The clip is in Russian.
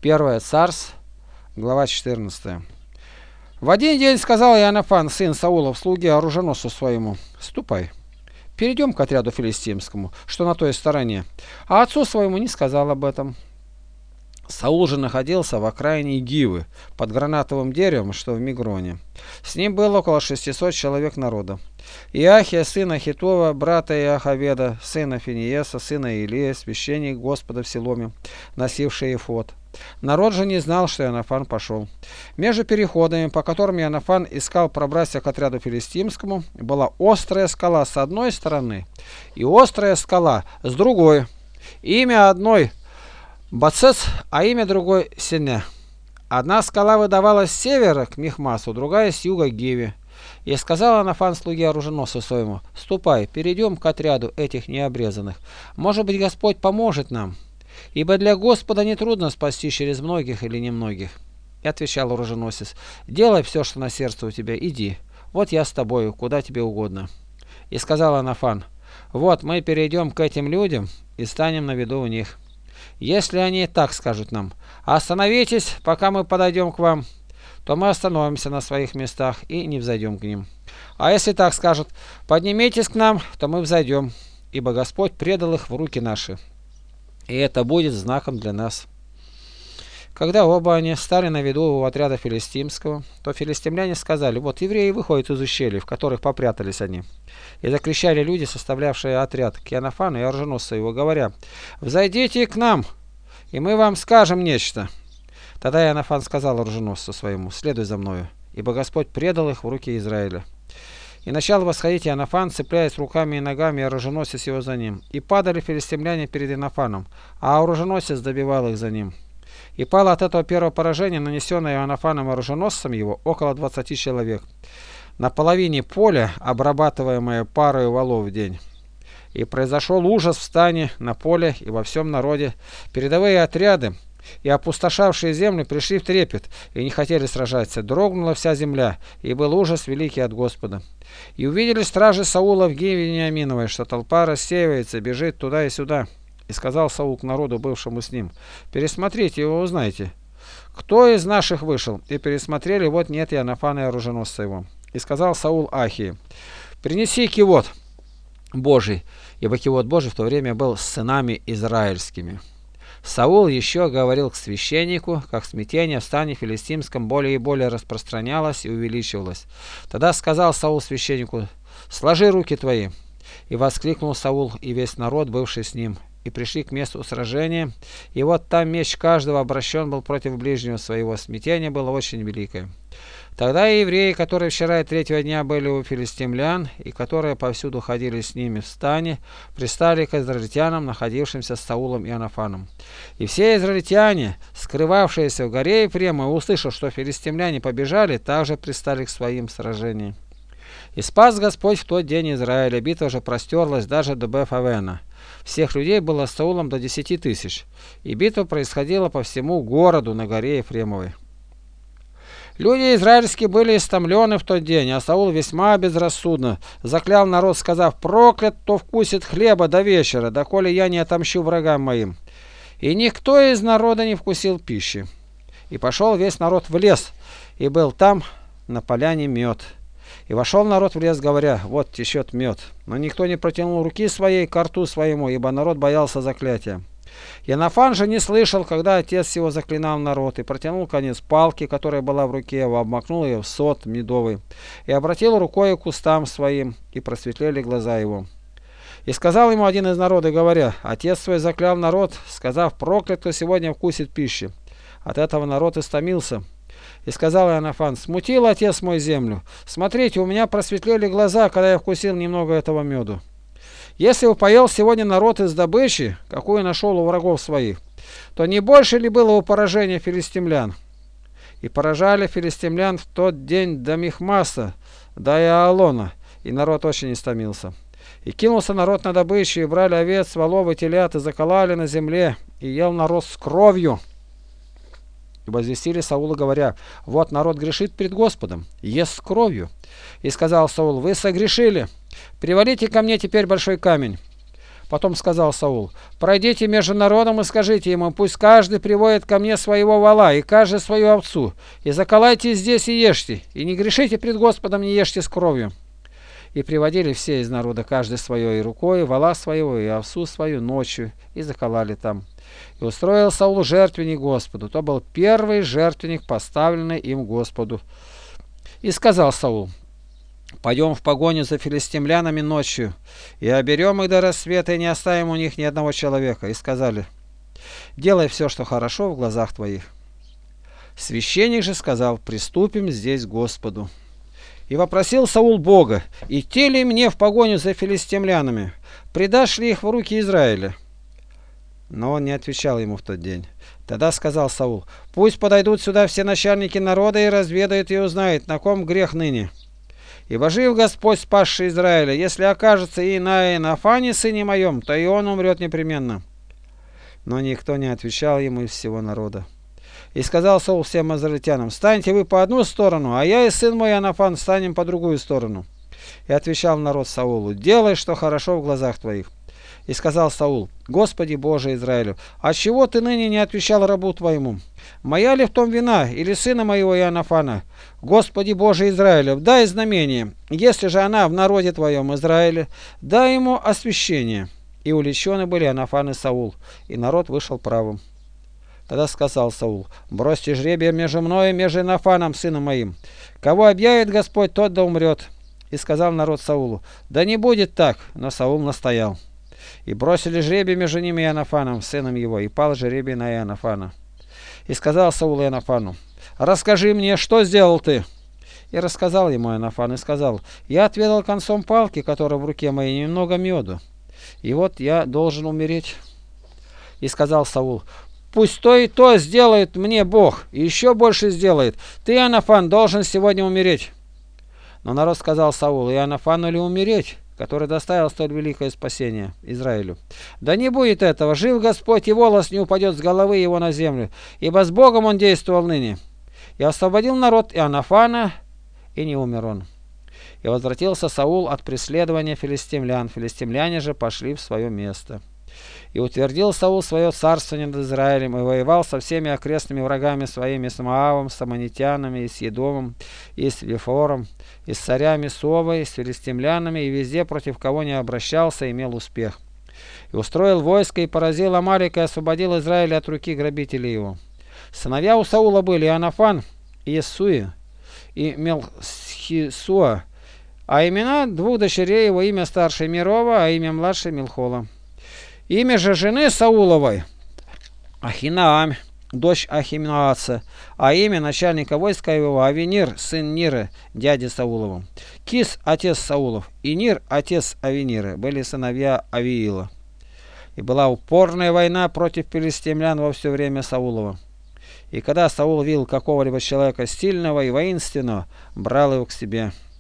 1 Царств, глава 14. В один день сказал Иоаннафан, сын Саулов, слуге оруженосцу своему: «Ступай, перейдем к отряду филистимскому, что на той стороне». А отцу своему не сказал об этом. Саул же находился в окраине Гивы, под гранатовым деревом, что в Мигроне. С ним было около 600 человек народа. Иахия, сына Хитова, брата Иохаведа, сына Финиеса, сына Илия, священник Господа в Силоме, носивший эфод. Народ же не знал, что Иоаннафан пошел. Между переходами, по которым Иоаннафан искал пробраться к отряду филистимскому, была острая скала с одной стороны и острая скала с другой. Имя одной Бацец, а имя другой Сене. Одна скала выдавалась с севера к Михмасу, другая с юга к Гиве. И сказал Иоаннафан слуге оруженосцу своему: «Ступай, перейдем к отряду этих необрезанных. Может быть, Господь поможет нам, ибо для Господа нетрудно спасти через многих или немногих». И отвечал оруженосец: «Делай все, что на сердце у тебя, иди. Вот я с тобою, куда тебе угодно». И сказал Иоаннафан: «Вот мы перейдем к этим людям и станем на виду у них. Если они так скажут нам: остановитесь, пока мы подойдем к вам, то мы остановимся на своих местах и не взойдем к ним. А если так скажут: поднимитесь к нам, то мы взойдем, ибо Господь предал их в руки наши, и это будет знаком для нас». Когда оба они стали на виду у отряда филистимского, то филистимляне сказали: «Вот евреи выходят из ущелий, в которых попрятались они». И закричали люди, составлявшие отряд, к Иоаннафану и оруженосцу его, говоря: «Взойдите к нам, и мы вам скажем нечто». Тогда Иоаннафан сказал оруженосцу своему: «Следуй за мною, ибо Господь предал их в руки Израиля». И начал восходить Иоаннафан, цепляясь руками и ногами, и оруженосец его за ним. И падали филистимляне перед Иоаннафаном, а оруженосец добивал их за ним. И пало от этого первого поражения, нанесенное Иоаннафаном оруженосцем его, около 20 человек, на половине поля, обрабатываемое парою валов в день. И произошел ужас в стане, на поле и во всем народе. Передовые отряды и опустошавшие землю пришли в трепет и не хотели сражаться. Дрогнула вся земля, и был ужас великий от Господа. И увидели стражи Саула в Гиве Вениаминовой, что толпа рассеивается, бежит туда и сюда. И сказал Саул к народу, бывшему с ним: «Пересмотрите его, узнайте, кто из наших вышел». И пересмотрели, вот нет Иоаннафана и оруженосца его. И сказал Саул Ахии: «Принеси кивот Божий», ибо кивот Божий в то время был с сынами израильскими. Саул еще говорил к священнику, как смятение в стане филистимском более и более распространялось и увеличивалось. Тогда сказал Саул священнику: «Сложи руки твои». И воскликнул Саул и весь народ, бывший с ним. И пришли к месту сражения, и вот там меч каждого обращен был против ближнего своего. Смятение было очень великое. Тогда и евреи, которые вчера и третьего дня были у филистимлян, и которые повсюду ходили с ними в стане, пристали к израильтянам, находившимся с Саулом и Иоаннафаном. И все израильтяне, скрывавшиеся в горе Ефремовой, услышав, что филистимляне побежали, также пристали к своим сражениям. И спас Господь в тот день Израиля. Битва же простерлась даже до Беф-Авена. Всех людей было с Саулом до 10 тысяч. И битва происходила по всему городу на горе Ефремовой. Люди израильские были истомлены в тот день, а Саул весьма безрассудно заклял народ, сказав: «Проклят, кто вкусит хлеба до вечера, доколе я не отомщу врагам моим». И никто из народа не вкусил пищи. И пошел весь народ в лес, и был там на поляне мед. И вошел народ в лес, говоря: «Вот течет мед». Но никто не протянул руки своей к рту своему, ибо народ боялся заклятия. Иоаннафан же не слышал, когда отец его заклинал народ, и протянул конец палки, которая была в руке его, обмакнул ее в сот медовый, и обратил рукой к кустам своим, и просветлели глаза его. И сказал ему один из народа, говоря: «Отец свой заклял народ, сказав: проклят, кто сегодня вкусит пищи». От этого народ истомился. И сказал Иоаннафан: «Смутил отец мой землю. Смотрите, у меня просветлели глаза, когда я вкусил немного этого меду. Если упоел сегодня народ из добычи, какую нашел у врагов своих, то не больше ли было у поражения филистимлян? И поражали филистимлян в тот день до Михмаса, до Иалона, и народ очень истомился. И кинулся народ на добычу, и брали овец, волов и телят, и заколали на земле, и ел народ с кровью». И возвестили Саула, говоря: «Вот народ грешит пред Господом, ест с кровью». И сказал Саул: «Вы согрешили, привалите ко мне теперь большой камень». Потом сказал Саул: «Пройдите между народом и скажите ему, пусть каждый приводит ко мне своего вола, и каждый свою овцу, и заколайте здесь и ешьте, и не грешите пред Господом, не ешьте с кровью». И приводили все из народа, каждый свое, и рукой, и вола своего, и овцу свою ночью, и заколали там. И устроил Саул жертвенник Господу. То был первый жертвенник, поставленный им Господу. И сказал Саул: «Пойдем в погоню за филистимлянами ночью, и оберем их до рассвета, и не оставим у них ни одного человека». И сказали: «Делай все, что хорошо в глазах твоих». Священник же сказал: «Приступим здесь к Господу». И вопросил Саул Бога: «Идти ли мне в погоню за филистимлянами? Предашь ли их в руки Израиля?» Но он не отвечал ему в тот день. Тогда сказал Саул: «Пусть подойдут сюда все начальники народа и разведают и узнают, на ком грех ныне. Ибо жив Господь, спасший Израиля, если окажется и на Иоаннафане, сыне моем, то и он умрет непременно». Но никто не отвечал ему из всего народа. И сказал Саул всем израильтянам: «Станьте вы по одну сторону, а я и сын мой Иоаннафан станем по другую сторону». И отвечал народ Саулу: «Делай, что хорошо в глазах твоих». И сказал Саул: «Господи Боже Израилю, отчего ты ныне не отвечал рабу твоему? Моя ли в том вина, или сына моего Иоаннафана? Господи Боже Израилю, дай знамение. Если же она в народе твоем Израиле, дай ему освящение». И уличены были Иоаннафан и Саул, и народ вышел правым. Тогда сказал Саул: «Бросьте жребие между мною и между Иоаннафаном, сыном моим. Кого объявит Господь, тот да умрет». И сказал народ Саулу: «Да не будет так». Но Саул настоял. И бросили жребий между ними и Иоаннафаном, сыном его, и пал жребий на Иоаннафана. И сказал Саул Иоаннафану: «Расскажи мне, что сделал ты?» И рассказал ему Иоаннафан, и сказал: «Я отведал концом палки, которая в руке моей, немного меду, и вот я должен умереть». И сказал Саул: «Пусть то и то сделает мне Бог, и еще больше сделает. Ты, Иоаннафан, должен сегодня умереть». Но народ сказал Саулу: «Иоаннафану ли умереть, который доставил столь великое спасение Израилю? Да не будет этого. Жив Господь, и волос не упадет с головы его на землю, ибо с Богом он действовал ныне». И освободил народ Иоаннафана, и не умер он. И возвратился Саул от преследования филистимлян. Филистимляне же пошли в свое место. И утвердил Саул свое царствование над Израилем, и воевал со всеми окрестными врагами своими, с Моавом, с аммонитянами, и с Едомом, и с Вифором, и с царями Совой, и с филистимлянами, и везде, против кого не обращался, имел успех. И устроил войско, и поразил Амалика, и освободил Израиля от руки грабителей его. Сыновья у Саула были Иоаннафан, и Иессуи, и Мелхисуа, а имена двух дочерей его: имя старшей Мирова, а имя младшей Милхола. Имя же жены Сауловой Ахинаам, дочь Ахимааца, а имя начальника войска его Авенир, сын Нира, дяди Саулова. Кис, отец Саулов, и Нир, отец Авенира, были сыновья Авиила. И была упорная война против филистимлян во все время Саулова. И когда Саул видел какого-либо человека сильного и воинственного, брал его к себе.